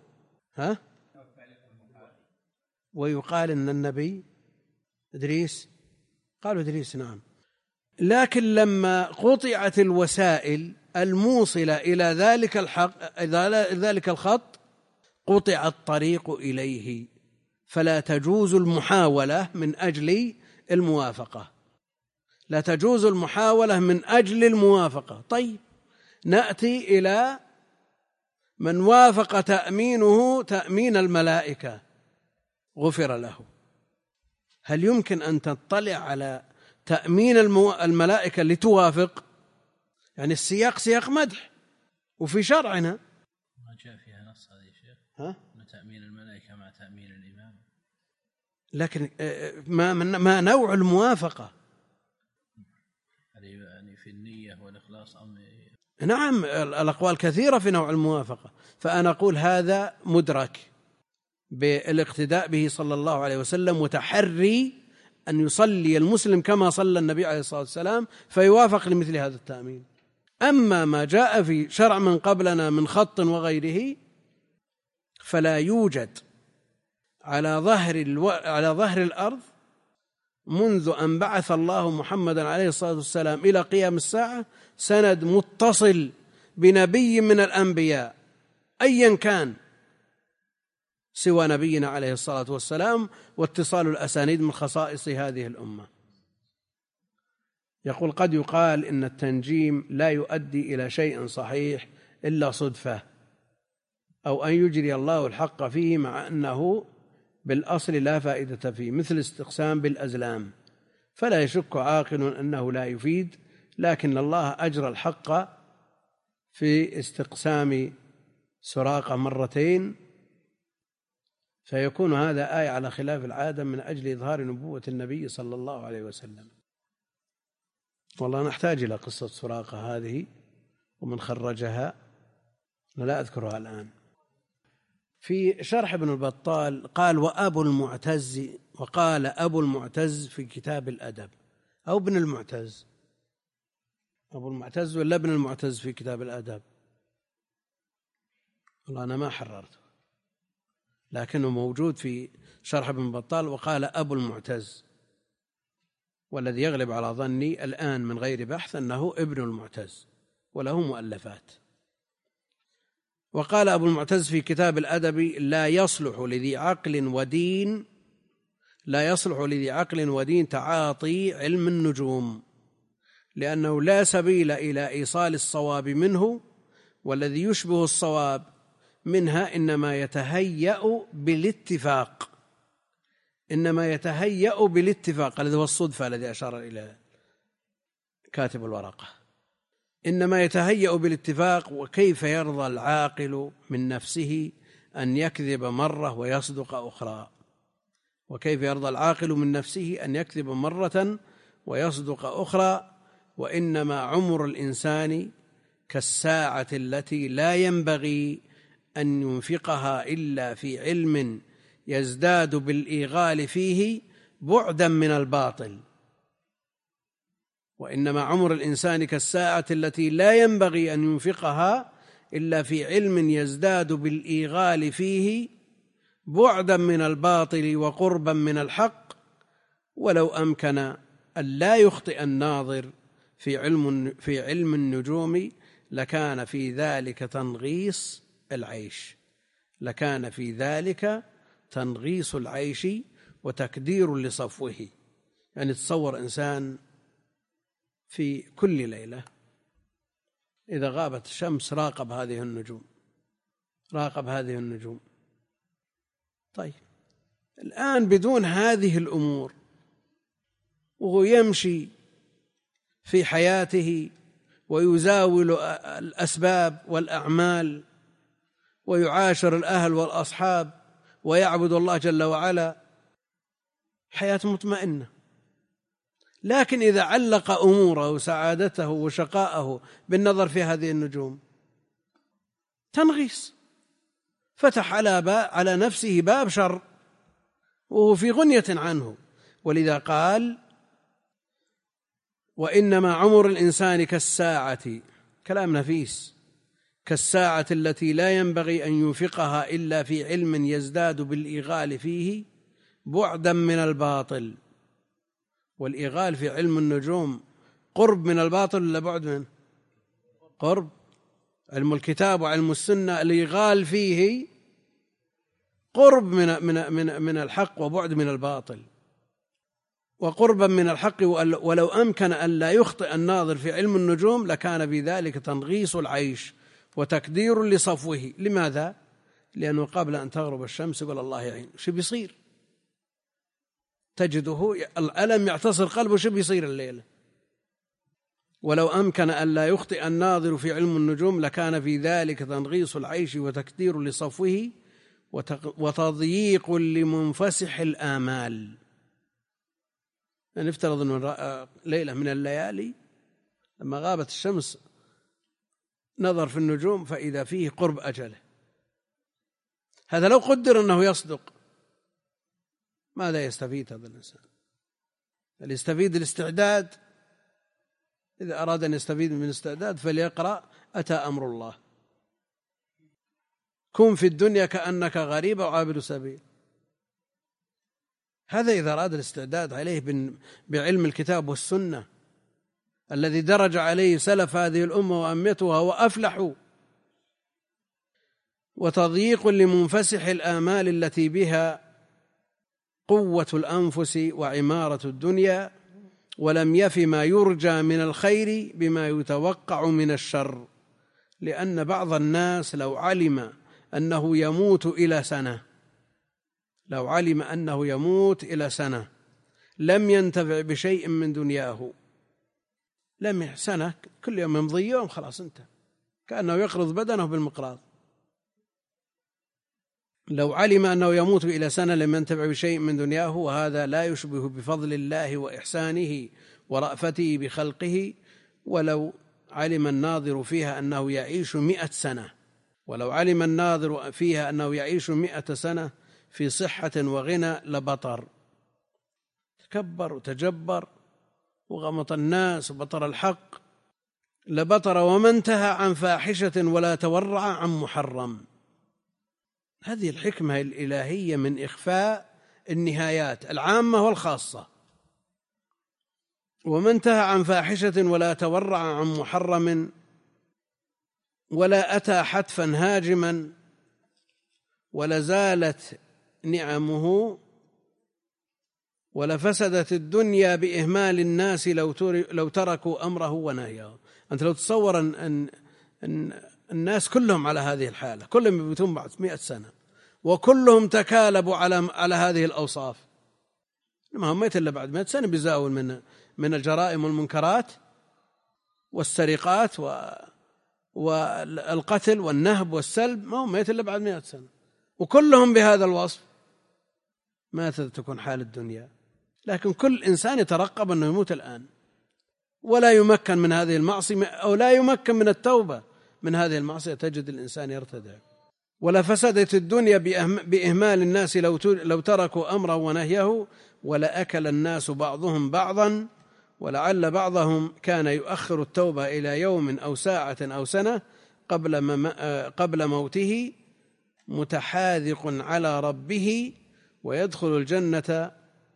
S1: ويقال إن النبي إدريس، قالوا إدريس نعم. لكن لما قطعت الوسائل الموصلة إلى ذلك الخط قطع الطريق إليه، فلا تجوز المحاولة من أجل الموافقة، لا تجوز المحاولة من أجل الموافقة. طيب، نأتي إلى من وافق تأمينه تأمين الملائكة غفر له. هل يمكن أن تطلع على تأمين الملائكة لتوافق؟ يعني السياق سياق مدح، وفي شرعنا
S3: ما جاء فيها نص هذا يا شيخ، تأمين الملائكة مع تأمين الإمام.
S1: لكن ما نوع الموافقة؟
S3: يعني في النية والإخلاص
S1: نعم، الأقوال كثيرة في نوع الموافقة. فأنا أقول هذا مدرك بالاقتداء به صلى الله عليه وسلم وتحري أن يصلي المسلم كما صلى النبي عليه الصلاة والسلام فيوافق لمثل هذا التأمين. أما ما جاء في شرع من قبلنا من خط وغيره فلا يوجد على ظهر الأرض منذ أن بعث الله محمدا عليه الصلاة والسلام إلى قيام الساعة سند متصل بنبي من الأنبياء أيا كان سوى نبينا عليه الصلاة والسلام، واتصال الأسانيد من خصائص هذه الأمة. يقول قد يقال إن التنجيم لا يؤدي إلى شيء صحيح إلا صدفة، أو أن يجري الله الحق فيه مع أنه بالأصل لا فائدة فيه، مثل استقسام بالأزلام، فلا يشك عاقل أنه لا يفيد، لكن الله أجرى الحق في استقسام سراقة مرتين، فيكون هذا آية على خلاف العادة من أجل إظهار نبوة النبي صلى الله عليه وسلم. والله نحتاج إلى قصة سراقة هذه ومن خرجها، أنا لا أذكرها الآن. في شرح ابن البطال قال وقال أبو المعتز في كتاب الأدب، أو ابن المعتز، أبو المعتز ولا ابن المعتز في كتاب الأدب؟ والله أنا ما حررته، لكنه موجود في شرح ابن بطال. وقال أبو المعتز، والذي يغلب على ظني الآن من غير بحث أنه ابن المعتز وله مؤلفات. وقال أبو المعتز في كتاب الأدب لا يصلح لذي عقل ودين تعاطي علم النجوم، لأنه لا سبيل إلى إيصال الصواب منه، والذي يشبه الصواب منها إنما يتهيأ بالاتفاق، الذي هو الصدفة الذي أشار إلى كاتب الورقة، إنما يتهيأ بالاتفاق. وكيف يرضى العاقل من نفسه أن يكذب مرة ويصدق أخرى؟ وإنما عمر الإنسان كالساعة التي لا ينبغي أن ينفقها إلا في علم يزداد بالإيغال فيه بعدا من الباطل. وإنما عمر الإنسان كالساعة التي لا ينبغي أن ينفقها إلا في علم يزداد بالإيغال فيه بعدا من الباطل وقربا من الحق، ولو أمكن أن لا يخطئ الناظر في علم النجوم لكان في ذلك تنغيص العيش وتكدير لصفوه. يعني تصور إنسان في كل ليلة إذا غابت الشمس راقب هذه النجوم. طيب الآن بدون هذه الأمور وهو يمشي في حياته ويزاول الأسباب والأعمال ويعاشر الأهل والأصحاب ويعبد الله جل وعلا، حياة مطمئنة. لكن إذا علق أموره وسعادته وشقاءه بالنظر في هذه النجوم تنغيص، فتح على نفسه باب شر وهو في غنية عنه. ولذا قال وإنما عمر الإنسان كالساعة، كلام نفيس، كالساعة التي لا ينبغي أن ينفقها إلا في علم يزداد بالإيغال فيه بعدا من الباطل. والإيغال في علم النجوم قرب من الباطل ولا بعد منه؟ قرب. علم الكتاب وعلم السنة الإيغال فيه قرب من الحق وبعد من الباطل، وقربا من الحق. ولو أمكن أن لا يخطئ الناظر في علم النجوم لكان بذلك تنغيص العيش وتكدير لصفوه. لماذا؟ لأنه قبل أن تغرب الشمس يقول الله يعين، شو بيصير؟ تجده الألم يعتصر قلبه، شو بيصير الليلة؟ ولو أمكن أن لا يخطئ الناظر في علم النجوم لكان في ذلك تنغيص العيش وتكدير لصفوه وتضييق لمنفسح الآمال. نفترض أن ليلة من الليالي لما غابت الشمس نظر في النجوم فإذا فيه قرب أجله، هذا لو قدر أنه يصدق ماذا يستفيد هذا الإنسان؟ اللي يستفيد الاستعداد، إذا أراد أن يستفيد من الاستعداد فليقرأ أتى أمر الله. كن في الدنيا كأنك غريب أو عابر سبيل. هذا إذا أراد الاستعداد عليه بعلم الكتاب والسنة الذي درج عليه سلف هذه الأمة وأمتها وأفلحوا. وتضييق لمنفسح الآمال التي بها قوة الأنفس وعمارة الدنيا، ولم يف ما يرجى من الخير بما يتوقع من الشر. لأن بعض الناس لو علم أنه يموت إلى سنة لم ينتفع بشيء من دنياه. سنة كل يوم يمضي يوم خلاص انتهى، كأنه يقرض بدنه بالمقراض. لو علم أنه يموت إلى سنة لم ينتفع بشيء من دنياه، وهذا لا يشبه بفضل الله وإحسانه ورأفته بخلقه. ولو علم الناظر فيها أنه يعيش 100 سنة، ولو علم الناظر فيها أنه يعيش 100 سنة في صحة وغنى لبطر، تكبر وتجبر وغمط الناس وبطر الحق لبطر، وما انتهى عن فاحشة ولا تورع عن محرم. هذه الحكمة الإلهية من إخفاء النهايات العامة والخاصة. وما انتهى عن فاحشة ولا تورع عن محرم ولا أتى حتفا هاجما ولزالت نعمه ولفسدت الدنيا بإهمال الناس لو تركوا أمره ونهيه. أنت لو تصور أن الناس كلهم على هذه الحالة، كلهم يموتون بعد 100 سنة وكلهم تكالبوا على هذه الأوصاف، ما هم ميت إلا بعد 100 سنة بيزاول من الجرائم والمنكرات والسرقات والقتل والنهب والسلب، ما هم ميت إلا بعد 100 سنة وكلهم بهذا الوصف. ماذا تكون حال الدنيا؟ لكن كل إنسان يترقب أنه يموت الآن، ولا يمكن من هذه المعصية أو لا يمكن من التوبة من هذه المعصية، تجد الإنسان يرتدع. ولا فسدت الدنيا بإهمال الناس لو تركوا أمره ونهيه، ولا أكل الناس بعضهم بعضا، ولعل بعضهم كان يؤخر التوبة إلى يوم أو ساعة أو سنة قبل موته متحاذق على ربه ويدخل الجنة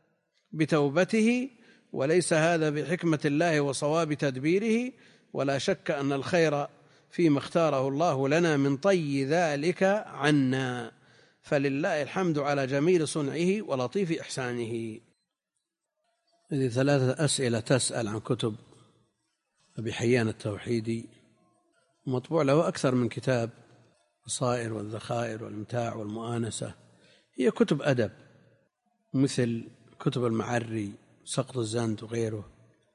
S1: بتوبته، وليس هذا بحكمة الله وصواب تدبيره. ولا شك أن الخير فيما اختاره الله لنا من طي ذلك عنا، فلله الحمد على جميل صنعه ولطيف إحسانه. هذه 3 أسئلة تسأل عن كتب أبي حيان التوحيدي، مطبوع له أكثر من كتاب، الصائر والذخائر والمتاع والمؤانسة. هي كتب أدب مثل كتب المعري، سقط الزند وغيره.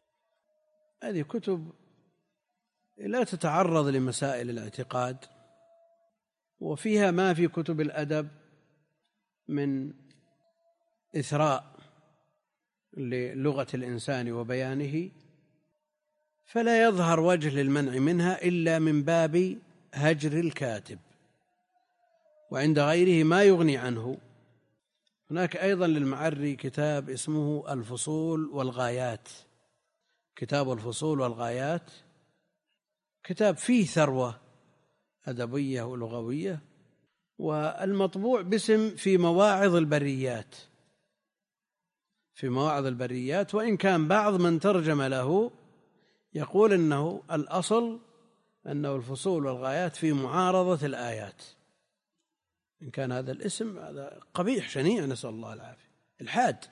S1: هذه كتب لا تتعرض لمسائل الاعتقاد، وفيها ما في كتب الأدب من إثراء للغة الإنسان وبيانه، فلا يظهر وجه للمنع منها إلا من باب هجر الكاتب، وعند غيره ما يغني عنه. هناك أيضا للمعري كتاب اسمه الفصول والغايات، كتاب الفصول والغايات، كتاب فيه ثروة أدبية ولغوية. والمطبوع باسم في مواعظ البريات، في مواعظ البريات، وإن كان بعض من ترجم له يقول أنه الأصل أنه الفصول والغايات في معارضة الآيات. إن كان هذا الاسم هذا قبيح شنيع، نسأل الله العافية، الحاد.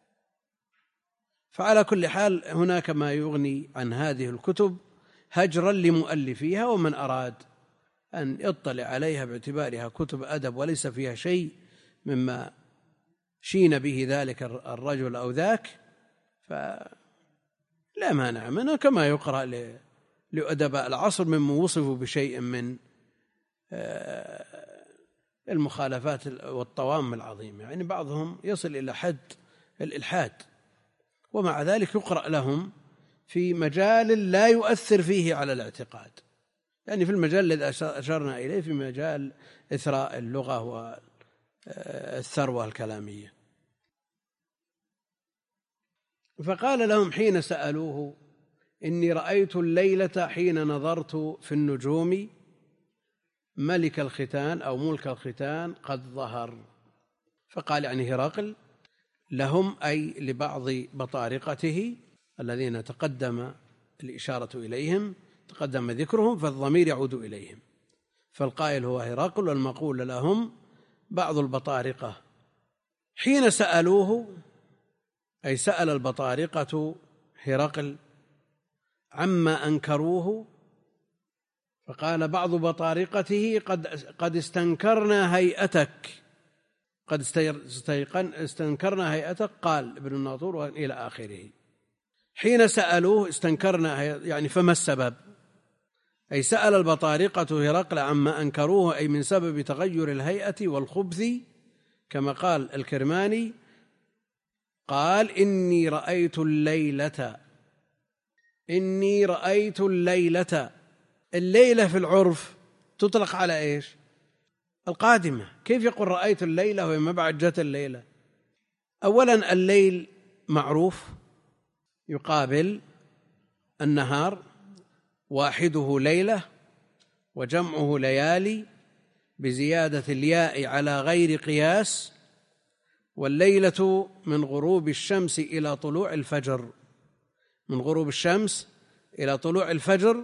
S1: فعلى كل حال هناك ما يغني عن هذه الكتب هجرا لمؤلفيها، ومن أراد أن يطلع عليها باعتبارها كتب أدب وليس فيها شيء مما شين به ذلك الرجل أو ذاك فلا مانع منه، كما يقرأ لأدباء العصر ممن وصفوا بشيء من المخالفات والطوام العظيمة. يعني بعضهم يصل إلى حد الإلحاد، ومع ذلك يقرأ لهم في مجال لا يؤثر فيه على الاعتقاد، يعني في المجال الذي أشرنا إليه، في مجال إثراء اللغة والثروة الكلامية. فقال لهم حين سألوه: إني رأيت الليلة حين نظرت في النجوم ملك الختان أو ملك الختان قد ظهر. فقال يعني هرقل لهم، أي لبعض بطارقته الذين تقدم الإشارة إليهم، تقدم ذكرهم، فالضمير يعود إليهم، فالقائل هو هرقل والمقول لهم بعض البطارقة. حين سألوه أي سأل البطارقة هرقل عما أنكروه، فقال بعض بطارقته: قد استنكرنا هيئتك، قد استنكرنا هيئتك. قال ابن الناطور إلى آخره. حين سألوه استنكرنا يعني فما السبب؟ أي سأل البطارقة هرقل عما أنكروه، أي من سبب تغير الهيئة والخبث، كما قال الكرماني: قال إني رأيت الليلة. الليلة في العرف تطلق على إيش؟ القادمة. كيف يقول رأيت الليلة وما بعد جت الليلة؟ أولا الليل معروف يقابل النهار، واحده ليلة وجمعه ليالي بزيادة الياء على غير قياس. والليلة من غروب الشمس إلى طلوع الفجر، من غروب الشمس إلى طلوع الفجر.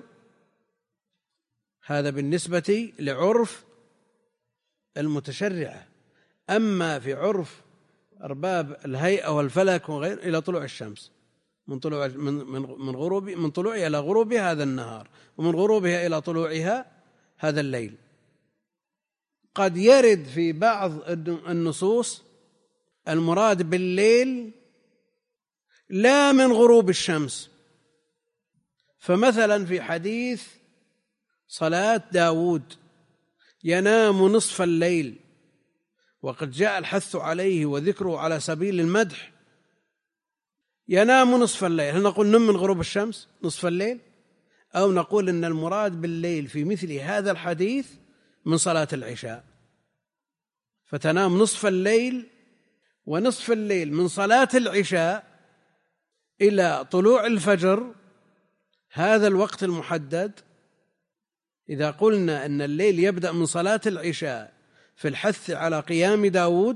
S1: هذا بالنسبة لعرف المتشرعة. أما في عرف أرباب الهيئة والفلك وغير إلى طلوع الشمس، من طلوعها إلى غروبها هذا النهار، ومن غروبها إلى طلوعها هذا الليل. قد يرد في بعض النصوص المراد بالليل لا من غروب الشمس. فمثلا في حديث صلاة داود: ينام نصف الليل، وقد جاء الحث عليه وذكره على سبيل المدح. ينام نصف الليل، هل نقول نم من غروب الشمس نصف الليل، أو نقول إن المراد بالليل في مثل هذا الحديث من صلاة العشاء؟ فتنام نصف الليل، ونصف الليل من صلاة العشاء إلى طلوع الفجر، هذا الوقت المحدد. إذا قلنا أن الليل يبدأ من صلاة العشاء في الحث على قيام داود،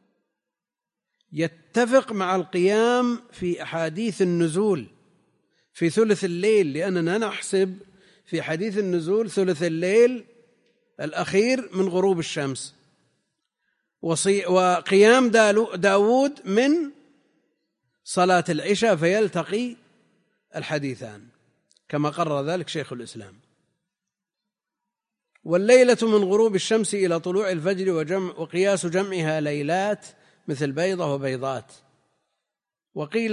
S1: يتفق مع القيام في أحاديث النزول في ثلث الليل، لأننا نحسب في حديث النزول ثلث الليل الأخير من غروب الشمس، وقيام داود من صلاة العشاء، فيلتقي الحديثان كما قرر ذلك شيخ الإسلام. والليلة من غروب الشمس إلى طلوع الفجر، وقياس جمعها ليلات مثل بيضة وبيضات. وقيل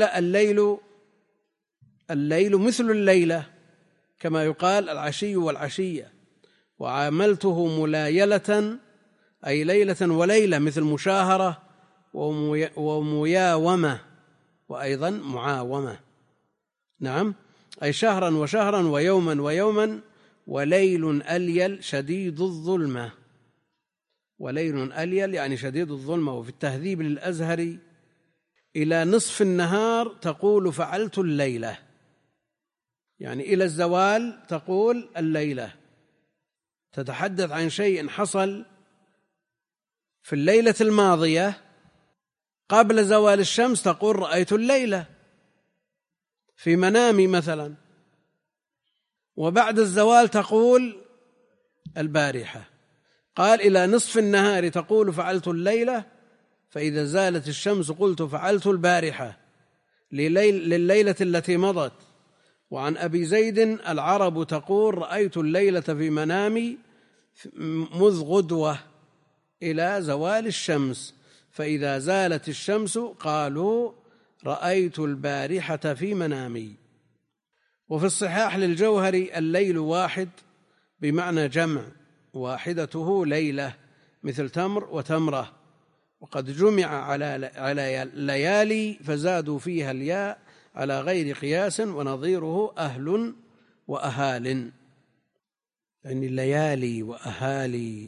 S1: الليل مثل الليلة، كما يقال العشي والعشية. وعاملته ملايلة أي ليلة وليلة، مثل مشاهرة ومياومة، وأيضا معاومة. نعم، أي شهرا وشهرا ويوما ويوما. وليل أليل شديد الظلمة، وليل أليل يعني شديد الظلمة. وفي التهذيب للأزهري: إلى نصف النهار تقول فعلت الليلة، يعني إلى الزوال تقول الليلة، تتحدث عن شيء حصل في الليلة الماضية قبل زوال الشمس، تقول رأيت الليلة في منامي مثلا، وبعد الزوال تقول البارحة. قال إلى نصف النهار تقول فعلت الليلة، فإذا زالت الشمس قلت فعلت البارحة لليلة التي مضت. وعن أبي زيد: العرب تقول رأيت الليلة في منامي مذ غدوة إلى زوال الشمس، فإذا زالت الشمس قالوا رأيت البارحة في منامي. وفي الصحاح للجوهري: الليل واحد بمعنى جمع، واحدته ليلة، مثل تمر وتمرة. وقد جمع على ليالي فزادوا فيها الياء على غير قياس، ونظيره أهل وأهال. يعني الليالي وأهالي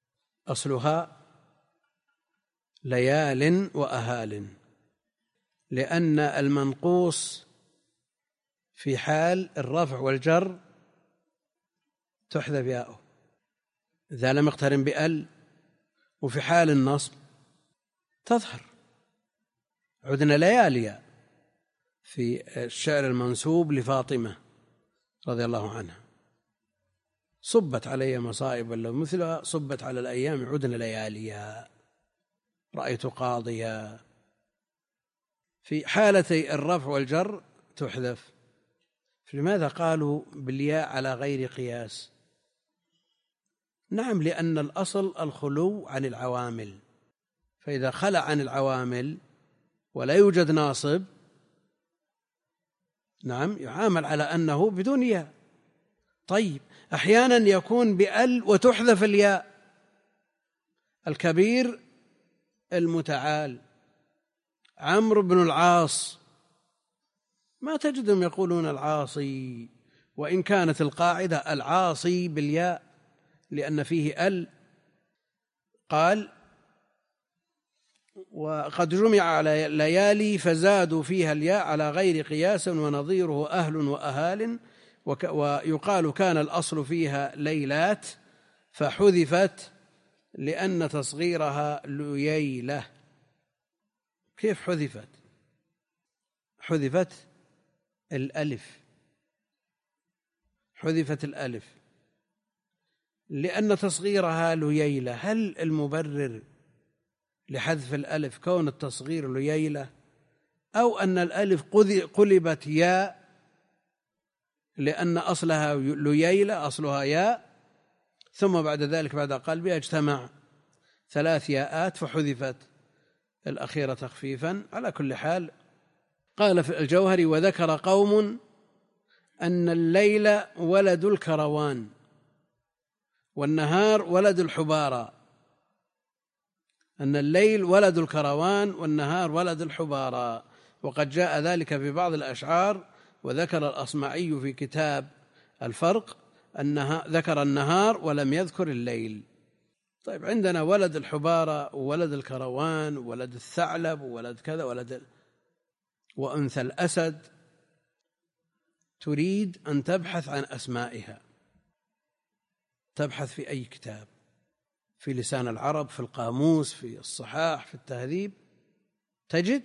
S1: أصلها ليال وأهال. لأن المنقوص في حال الرفع والجر تحذف ياؤه إذا لم يقترن بأل، وفي حال النصب تظهر. عدنا لياليا في الشعر المنسوب لفاطمة رضي الله عنها: صبت علي مصائب لو مثلها، صبت على الأيام عدن لياليا، رأيت قاضيا. في حالتي الرفع والجر تحذف. لماذا قالوا بالياء على غير قياس؟ نعم، لأن الأصل الخلو عن العوامل، فإذا خلع عن العوامل ولا يوجد ناصب، نعم، يعامل على أنه بدون ياء. طيب، أحيانا يكون بأل وتحذف الياء. الكبير المتعال عمرو بن العاص، ما تجدهم يقولون العاصي، وإن كانت القاعدة العاصي بالياء لأن فيه ال. قال: وقد جمع على ليالي فزادوا فيها الياء على غير قياس ونظيره أهل وأهال، ويقال كان الأصل فيها ليلات فحذفت لأن تصغيرها لييلة. كيف حذفت؟ حذفت الألف، حذفت الألف لأن تصغيرها لييلة. هل المبرر لحذف الألف كون التصغير لييلة، أو أن الألف قلبت ياء لأن أصلها لييلة، أصلها ياء، ثم بعد ذلك بعد قلبها اجتمع 3 ياءات فحذفت الأخيرة تخفيفا؟ على كل حال، قال في الجوهري: وذكر قوم أن الليل ولد الكروان والنهار ولد الحبارى، أن الليل ولد الكروان والنهار ولد الحبارى. وقد جاء ذلك في بعض الأشعار. وذكر الأصمعي في كتاب الفرق أنها ذكر النهار ولم يذكر الليل. طيب، عندنا ولد الحبارى وولد الكروان وولد الثعلب وولد كذا ولد وأنثى الأسد. تريد أن تبحث عن أسمائها، تبحث في أي كتاب، في لسان العرب، في القاموس، في الصحاح، في التهذيب، تجد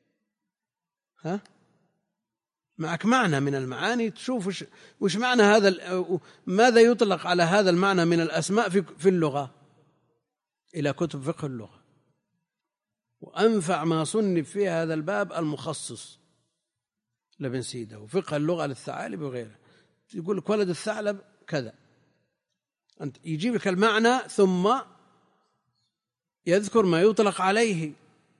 S1: معك معنى من المعاني، تشوف وش معنى هذا، ماذا يطلق على هذا المعنى من الأسماء في اللغة، إلى كتب فقه اللغة. وأنفع ما صنف في هذا الباب المخصص لابن سيده، وفقه اللغة للثعالب وغيره. يقول لك ولد الثعلب كذا، أنت يجيب لك المعنى ثم يذكر ما يطلق عليه.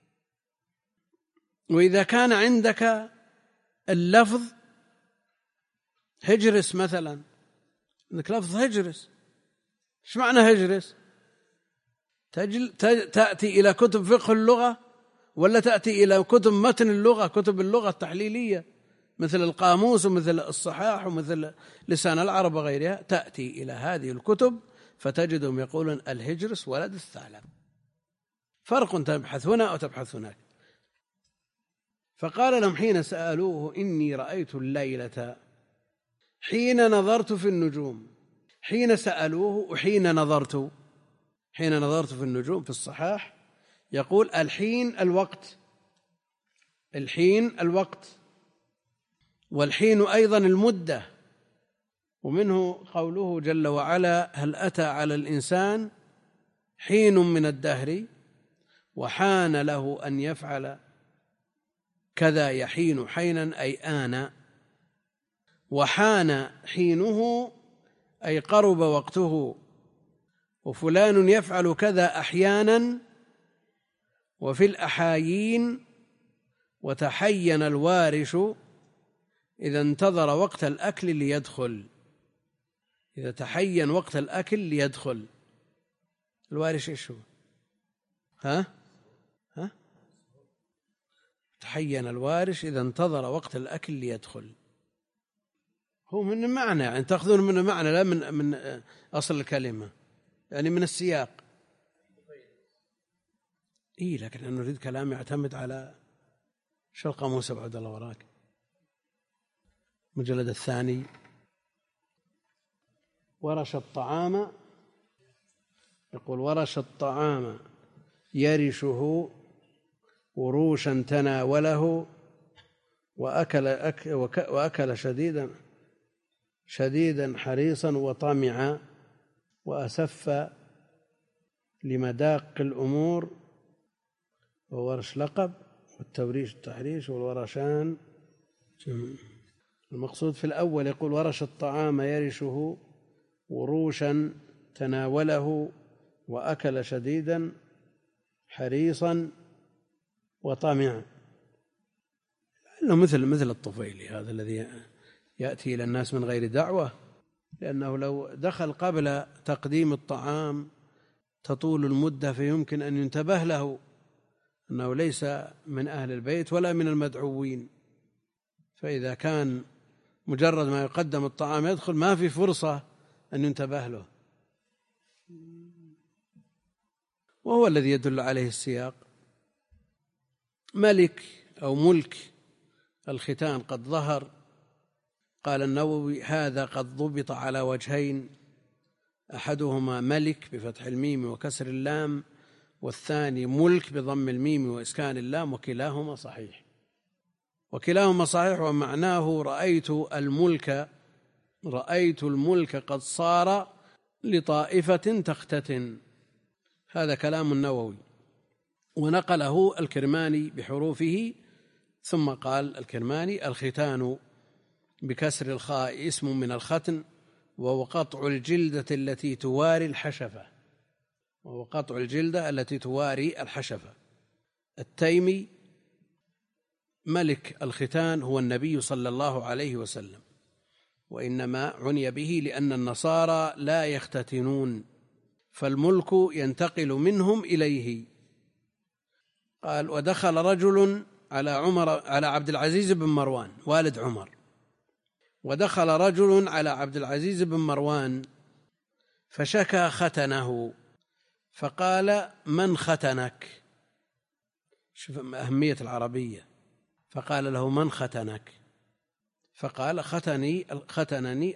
S1: وإذا كان عندك اللفظ هجرس مثلا، عندك لفظ هجرس، ايش معنى هجرس؟ تأتي إلى كتب فقه اللغة ولا تأتي إلى كتب متن اللغة، كتب اللغة التحليلية مثل القاموس ومثل الصحاح ومثل لسان العرب وغيرها؟ تأتي إلى هذه الكتب فتجدهم يقولون الهجرس ولد الثعلب. فرق، تبحث هنا وتبحث هناك. فقال لهم حين سألوه: إني رأيت الليلة حين نظرت في النجوم. حين سألوه وحين نظرت، حين نظرت في النجوم في الصحاح يقول الحين الوقت، الحين الوقت، والحين أيضا المدة. ومنه قوله جل وعلا: هل أتى على الإنسان حين من الدهر وحان له أن يفعل كذا يحين حينا أي آن. وحان حينه أي قرب وقته. وفلان يفعل كذا أحيانا، وفي الأحايين وتحين الوارش إذا انتظر وقت الأكل ليدخل. إذا تحين وقت الأكل ليدخل. الوارش إيش هو؟ ها؟ تحين الوارش إذا انتظر وقت الأكل ليدخل. هو من المعنى، يعني تأخذون من المعنى لا من أصل الكلمة، يعني من السياق. لكن أنا نريد كلام يعتمد على شو القاموس أبو عبد الله وراك؟ المجلد الثاني. ورش الطعام، يقول ورش الطعام يرشه وروشا تناوله وأكل شديدا حريصا وطمعا وأسف لمداق الأمور. وورش لقب، والتوريش التحريش، والورشان. المقصود في الأول يقول ورش الطعام يرشه وروشا تناوله وأكل شديدا حريصا وطمعا، إنه مثل الطفيلي هذا الذي يأتي إلى الناس من غير دعوة، لأنه لو دخل قبل تقديم الطعام تطول المدة فيمكن أن ينتبه له أنه ليس من أهل البيت ولا من المدعوين، فإذا كان مجرد ما يقدم الطعام يدخل ما في فرصة أن ينتبه له، وهو الذي يدل عليه السياق. ملك أو ملك الختان قد ظهر. قال النووي هذا قد ضبط على وجهين، أحدهما ملك بفتح الميم وكسر اللام، والثاني ملك بضم الميم وإسكان اللام، وكلاهما صحيح. ومعناه رأيت الملك قد صار لطائفة تختتن. هذا كلام النووي، ونقله الكرماني بحروفه، ثم قال الكرماني الختان بكسر الخاء اسم من الختن، وهو قطع الجلدة التي تواري الحشفة. التيمي ملك الختان هو النبي صلى الله عليه وسلم، وإنما عني به لأن النصارى لا يختتنون، فالملك ينتقل منهم إليه. قال ودخل رجل على عبد العزيز بن مروان والد عمر، ودخل رجل على عبد العزيز بن مروان فشكى ختنه، فقال من ختنك؟ شوف أهمية العربية. فقال له من ختنك؟ فقال ختنني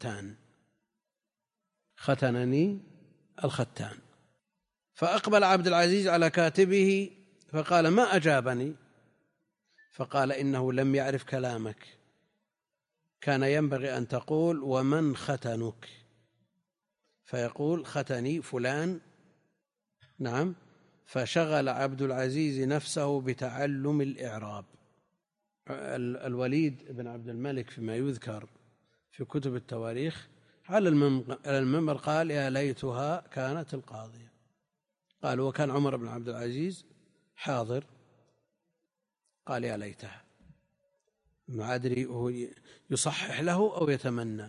S1: الختان. فأقبل عبد العزيز على كاتبه فقال ما أجابني؟ فقال إنه لم يعرف كلامك، كان ينبغي أن تقول ومن ختنك، فيقول ختني فلان. نعم. فشغل عبد العزيز نفسه بتعلم الإعراب. الوليد بن عبد الملك فيما يذكر في كتب التواريخ على المنبر قال يا ليتها كانت القاضية. قال وكان عمر بن عبد العزيز حاضر، قال يا ليتها، ما أدري هو يصحح له أو يتمنى.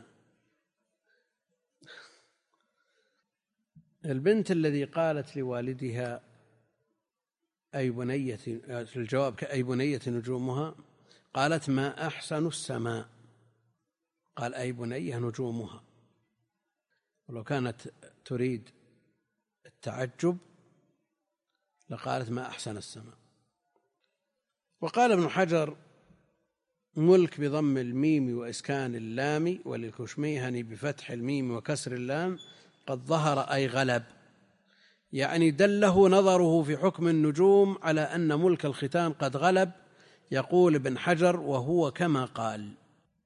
S1: البنت الذي قالت لوالدها أي بنية، في الجواب أي بنية نجومها، قالت ما أحسن السماء، قال أي بنية نجومها. ولو كانت تريد التعجب لقالت ما أحسن السماء. وقال ابن حجر ملك بضم الميم وإسكان اللام، وللكشميهني بفتح الميم وكسر اللام قد ظهر أي غلب، يعني دله نظره في حكم النجوم على أن ملك الختان قد غلب. يقول ابن حجر وهو كما قال.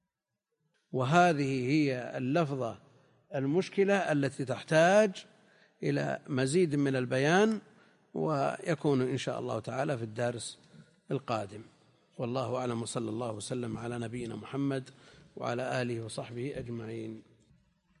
S1: وهذه هي اللفظة المشكلة التي تحتاج إلى مزيد من البيان، ويكون إن شاء الله تعالى في الدرس القادم. والله أعلم، وصلى الله وسلم على نبينا محمد وعلى آله وصحبه أجمعين.